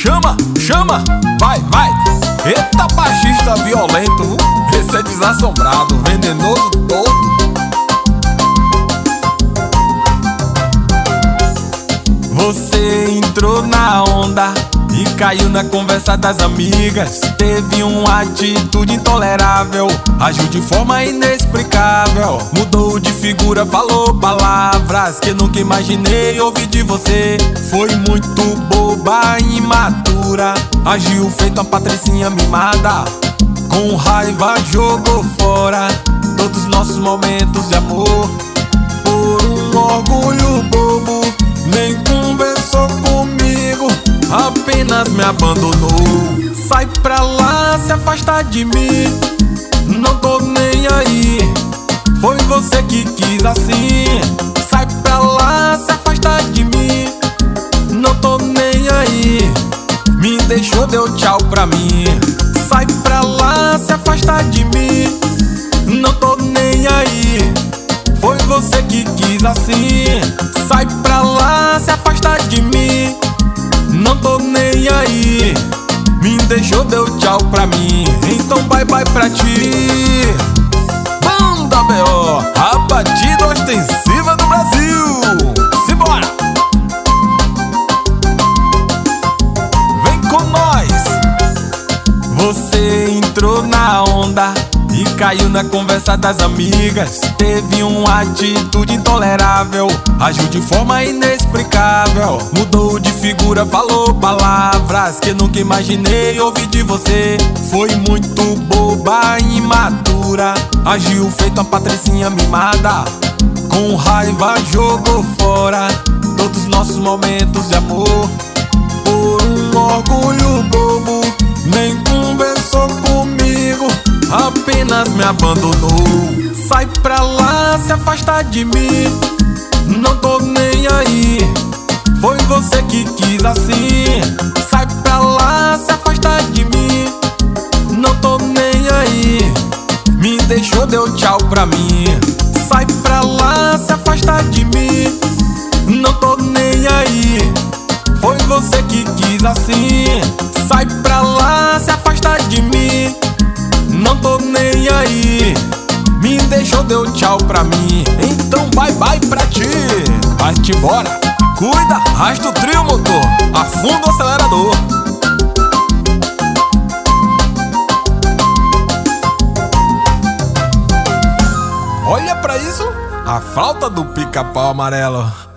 Chama, chama, vai, vai. Eita, baixista violento, esse é desassombrado, venenoso todo. Você entrou na onda e caiu na conversa das amigas. Teve uma atitude intolerável, agiu de forma inexplicável. Mudou de figura, falou palavras que nunca imaginei ouvir de você. Foi muito boba e imatura, agiu feito uma patricinha mimada. Com raiva jogou fora todos os nossos momentos de amor. Por um orgulho bobo, nem conversou comigo, apenas me abandonou. Sai pra lá, se afasta de mim, não tô nem aí. Foi você que quis assim. Sai pra lá, se afasta de mim, não tô nem aí. Me deixou, deu tchau pra mim. Sai pra lá, se afasta de mim, não tô nem aí. Foi você que quis assim. Sai pra lá, se afasta de mim, não tô nem aí. Me deixou, deu tchau pra mim, então bye bye pra ti. Banda B.O., a batida ostensiva do Brasil. Simbora! Vem com nós! Você entrou na onda e caiu na conversa das amigas. Teve uma atitude intolerável, agiu de forma inexplicável. Mudou de figura, falou palavras que nunca imaginei ouvir de você. Foi muito boba e imatura, agiu feito uma patricinha mimada. Com raiva jogou fora todos os nossos momentos de amor. Por um orgulho bobo, nem conversou comigo, apenas me abandonou. Sai pra lá, se afasta de mim, não tô nem aí. Foi você que quis assim. Sai pra lá, se afasta de mim, não tô nem aí. Me deixou, deu tchau pra mim. Sai pra lá, se afasta de mim, não tô nem aí. Foi você que quis assim. Sai pra lá, se afasta de mim, não tô nem aí. Me deixou, deu tchau pra mim, então bye bye pra ti. Vai-te embora, cuida, arrasta o trio motor, afunda o acelerador. Olha pra isso, a flauta do Pica-Pau Amarelo.